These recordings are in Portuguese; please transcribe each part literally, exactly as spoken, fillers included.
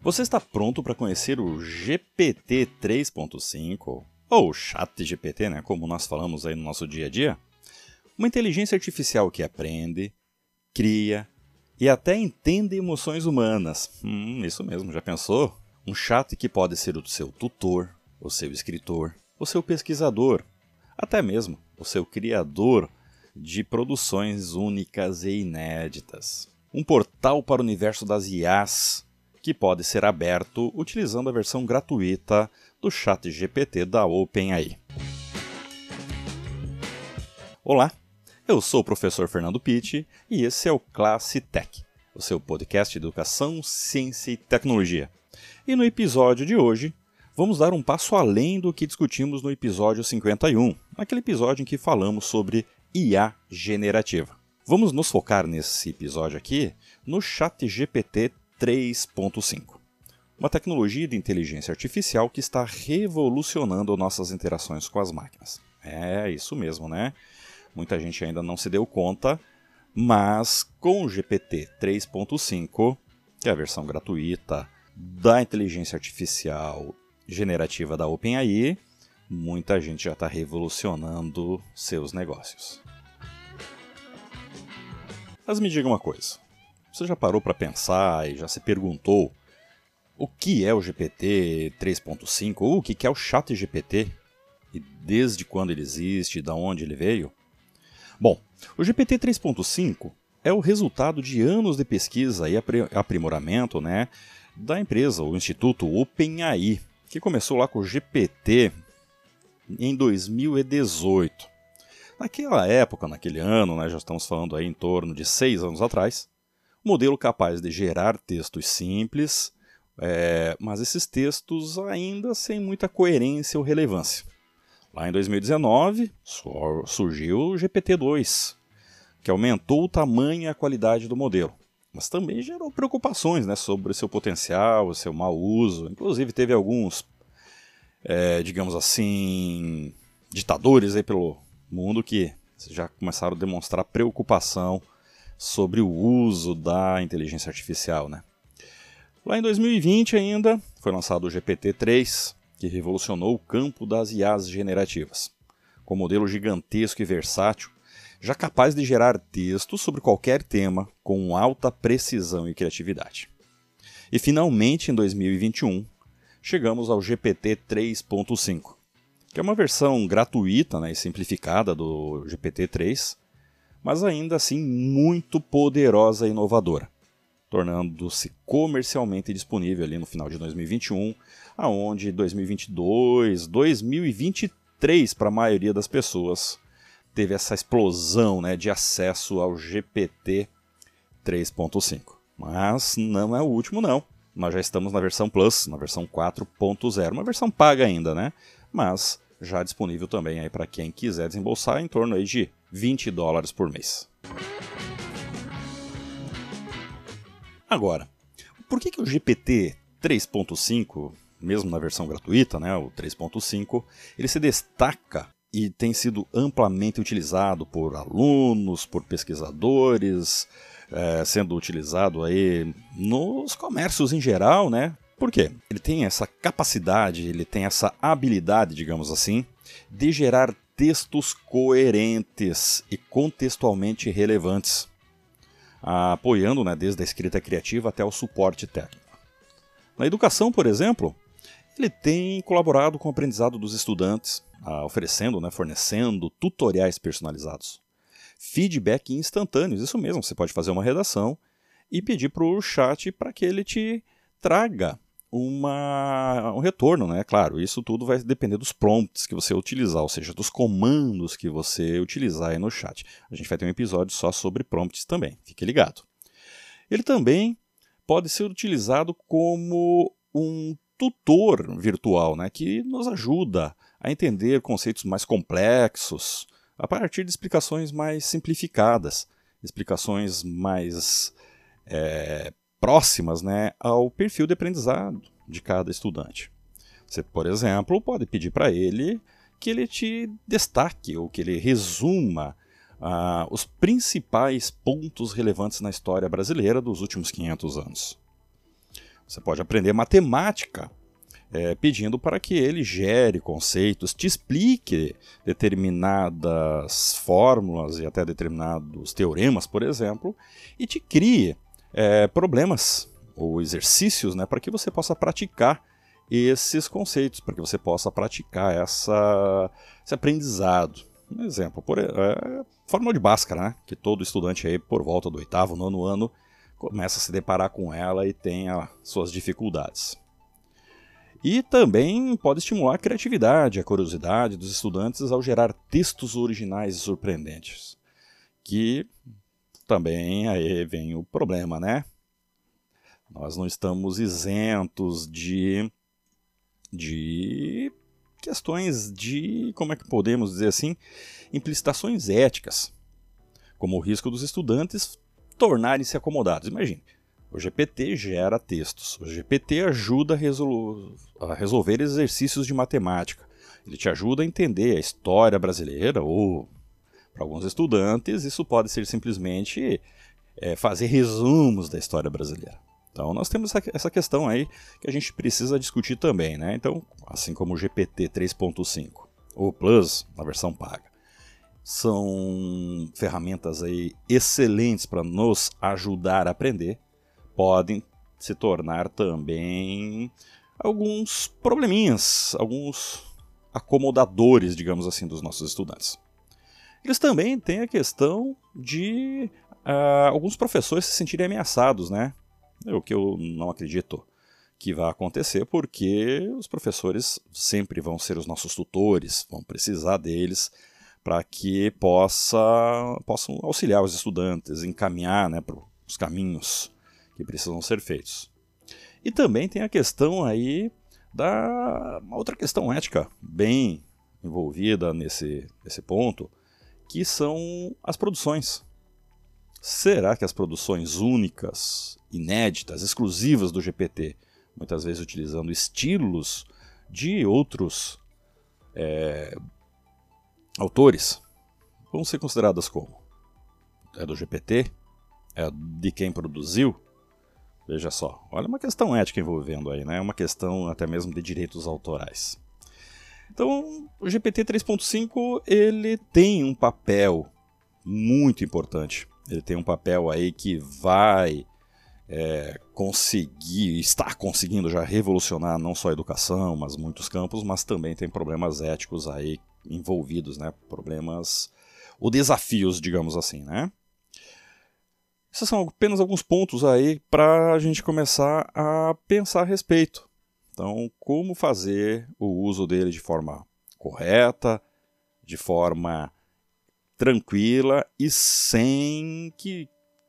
Você está pronto para conhecer o G P T três ponto cinco? Ou ChatGPT, né, como nós falamos aí no nosso dia a dia? Uma inteligência artificial que aprende, cria e até entende emoções humanas. Hum, isso mesmo, já pensou? Um chat que pode ser o seu tutor, o seu escritor, o seu pesquisador, até mesmo o seu criador de produções únicas e inéditas. Um portal para o universo das I As, que pode ser aberto utilizando a versão gratuita do ChatGPT da OpenAI. Olá, eu sou o professor Fernando Pitti e esse é o Classe Tech, o seu podcast de educação, ciência e tecnologia. E no episódio de hoje, vamos dar um passo além do que discutimos no episódio cinquenta e um, naquele episódio em que falamos sobre I A generativa. Vamos nos focar nesse episódio aqui no ChatGPT três ponto cinco, uma tecnologia de inteligência artificial que está revolucionando nossas interações com as máquinas. É isso mesmo, né? Muita gente ainda não se deu conta, mas com o G P T três ponto cinco, que é a versão gratuita da inteligência artificial generativa da OpenAI, muita gente já está revolucionando seus negócios. Mas me diga uma coisa, você já parou para pensar e já se perguntou o que é o G P T três ponto cinco ou o que é o ChatGPT e desde quando ele existe e de onde ele veio? Bom, o G P T três ponto cinco é o resultado de anos de pesquisa e aprimoramento, né, da empresa, o Instituto OpenAI, que começou lá com o G P T em dois mil e dezoito. Naquela época, naquele ano, né, já estamos falando aí em torno de seis anos atrás, modelo capaz de gerar textos simples, é, mas esses textos ainda sem muita coerência ou relevância. Lá em dois mil e dezenove, surgiu o G P T dois, que aumentou o tamanho e a qualidade do modelo, mas também gerou preocupações, né, sobre seu potencial, o seu mau uso. Inclusive teve alguns, é, digamos assim, ditadores aí pelo mundo que já começaram a demonstrar preocupação sobre o uso da inteligência artificial, né? Lá em dois mil e vinte ainda foi lançado o G P T três, que revolucionou o campo das I As generativas, com um modelo gigantesco e versátil, já capaz de gerar textos sobre qualquer tema com alta precisão e criatividade. E finalmente, em dois mil e vinte e um, chegamos ao G P T três ponto cinco, que é uma versão gratuita, né, e simplificada do G P T três, mas ainda assim muito poderosa e inovadora, tornando-se comercialmente disponível ali no final de dois mil e vinte e um, aonde dois mil e vinte e dois, dois mil e vinte e três para a maioria das pessoas teve essa explosão, né, de acesso ao G P T três ponto cinco. Mas não é o último não, nós já estamos na versão Plus, na versão quatro ponto zero, uma versão paga ainda, né, mas já disponível também aí para quem quiser desembolsar em torno aí de vinte dólares por mês. Agora, por que, que o G P T três ponto cinco, mesmo na versão gratuita, né, o três ponto cinco, ele se destaca e tem sido amplamente utilizado por alunos, por pesquisadores, é, sendo utilizado aí nos comércios em geral, né? Por quê? Ele tem essa capacidade, ele tem essa habilidade, digamos assim, de gerar textos coerentes e contextualmente relevantes, apoiando, né, desde a escrita criativa até o suporte técnico. Na educação, por exemplo, ele tem colaborado com o aprendizado dos estudantes, oferecendo, né, fornecendo tutoriais personalizados, feedback instantâneos, isso mesmo, você pode fazer uma redação e pedir para o chat para que ele te traga uma, um retorno, né? Claro, isso tudo vai depender dos prompts que você utilizar, ou seja, dos comandos que você utilizar aí no chat. A gente vai ter um episódio só sobre prompts também, fique ligado. Ele também pode ser utilizado como um tutor virtual, né, que nos ajuda a entender conceitos mais complexos a partir de explicações mais simplificadas, explicações mais é, próximas, né, ao perfil de aprendizado de cada estudante. Você, por exemplo, pode pedir para ele que ele te destaque ou que ele resuma uh, os principais pontos relevantes na história brasileira dos últimos quinhentos anos. Você pode aprender matemática, é, pedindo para que ele gere conceitos, te explique determinadas fórmulas e até determinados teoremas, por exemplo, e te crie é, problemas ou exercícios, né, para que você possa praticar esses conceitos, para que você possa praticar essa, esse aprendizado. Um exemplo, por, é, fórmula de Bhaskara, né, que todo estudante aí por volta do oitavo, nono ano começa a se deparar com ela e tem as suas dificuldades. E também pode estimular a criatividade, a curiosidade dos estudantes ao gerar textos originais e surpreendentes. Que também aí vem o problema, né? Nós não estamos isentos de, de questões de, como é que podemos dizer assim, implicitações éticas, como o risco dos estudantes tornarem-se acomodados. Imagine, o G P T gera textos, o G P T ajuda a, resol... a resolver exercícios de matemática, ele te ajuda a entender a história brasileira, ou, para alguns estudantes, isso pode ser simplesmente é, fazer resumos da história brasileira. Então nós temos essa questão aí que a gente precisa discutir também, né? Então, assim como o G P T três ponto cinco, ou Plus, na versão paga, são ferramentas aí excelentes para nos ajudar a aprender, podem se tornar também alguns probleminhas, alguns acomodadores, digamos assim, dos nossos estudantes. Eles também têm a questão de uh, alguns professores se sentirem ameaçados, né? É o que eu não acredito que vai acontecer, porque os professores sempre vão ser os nossos tutores, vão precisar deles para que possa, possam auxiliar os estudantes, encaminhar, né, para os caminhos que precisam ser feitos. E também tem a questão aí da uma outra questão ética bem envolvida nesse, nesse ponto, que são as produções. Será que as produções únicas, inéditas, exclusivas do G P T, muitas vezes utilizando estilos de outros é, autores, vão ser consideradas como? É do G P T? É de quem produziu? Veja só, olha uma questão ética envolvendo aí, né? Uma questão até mesmo de direitos autorais. Então, o G P T três ponto cinco, ele tem um papel muito importante. Ele tem um papel aí que vai é, conseguir, está conseguindo já revolucionar não só a educação, mas muitos campos, mas também tem problemas éticos aí envolvidos, né? Problemas ou desafios, digamos assim, né? Esses são apenas alguns pontos aí para a gente começar a pensar a respeito. Então, como fazer o uso dele de forma correta, de forma tranquila e sem que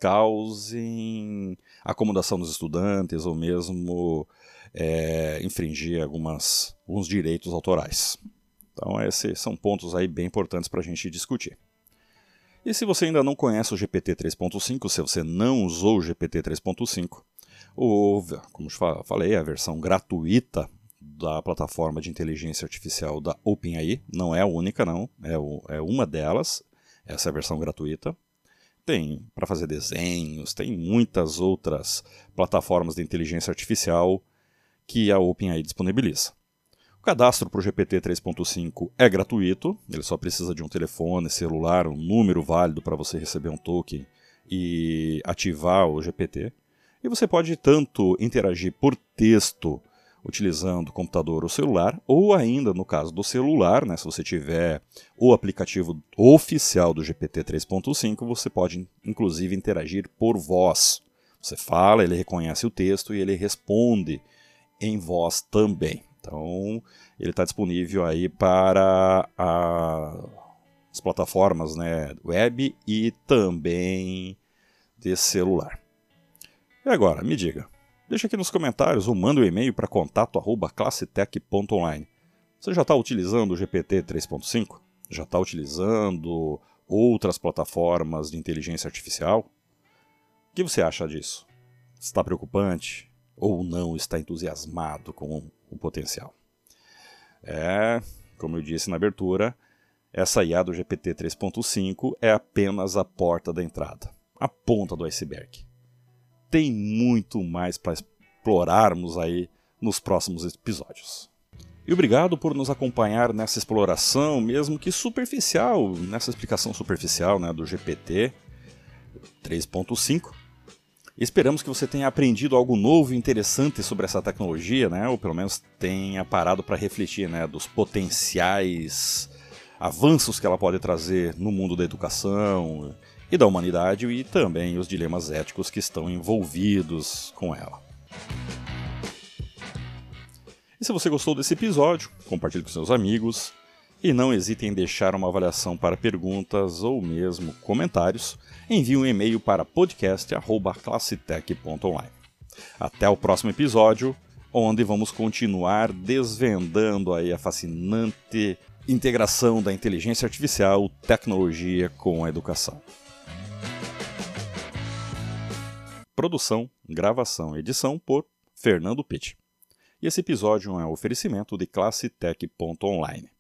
causem acomodação dos estudantes ou mesmo é, infringir algumas, alguns direitos autorais. Então esses são pontos aí bem importantes para a gente discutir. E se você ainda não conhece o G P T três ponto cinco, se você não usou o G P T três ponto cinco, ou, como eu falei, a versão gratuita da plataforma de inteligência artificial da OpenAI, não é a única não, é, o, é uma delas, essa é a versão gratuita. Tem para fazer desenhos, tem muitas outras plataformas de inteligência artificial que a OpenAI disponibiliza. O cadastro para o G P T três ponto cinco é gratuito, ele só precisa de um telefone, celular, um número válido para você receber um token e ativar o G P T. E você pode tanto interagir por texto, utilizando o computador ou celular, ou ainda, no caso do celular, né, se você tiver o aplicativo oficial do G P T três ponto cinco, você pode inclusive interagir por voz. Você fala, ele reconhece o texto e ele responde em voz também. Então, ele está disponível aí para a, as plataformas, né, web e também de celular. E agora, me diga, deixa aqui nos comentários ou manda um e-mail para contato arroba classetec ponto online. Você já está utilizando o G P T três ponto cinco? Já está utilizando outras plataformas de inteligência artificial? O que você acha disso? Está preocupante? Ou não está entusiasmado com o potencial? É, como eu disse na abertura, essa I A do G P T três ponto cinco é apenas a porta da entrada, a ponta do iceberg. Tem muito mais para explorarmos aí nos próximos episódios. E obrigado por nos acompanhar nessa exploração, mesmo que superficial, nessa explicação superficial, né, do G P T três ponto cinco. Esperamos que você tenha aprendido algo novo e interessante sobre essa tecnologia, né, ou pelo menos tenha parado para refletir, né, dos potenciais avanços que ela pode trazer no mundo da educação e da humanidade, e também os dilemas éticos que estão envolvidos com ela. E se você gostou desse episódio, compartilhe com seus amigos e não hesite em deixar uma avaliação para perguntas ou mesmo comentários. Envie um e-mail para podcast arroba classetec ponto online. Até o próximo episódio, onde vamos continuar desvendando aí a fascinante integração da inteligência artificial, tecnologia com a educação. Produção, gravação e edição por Fernando Pitt. E esse episódio é um oferecimento de classetec ponto online.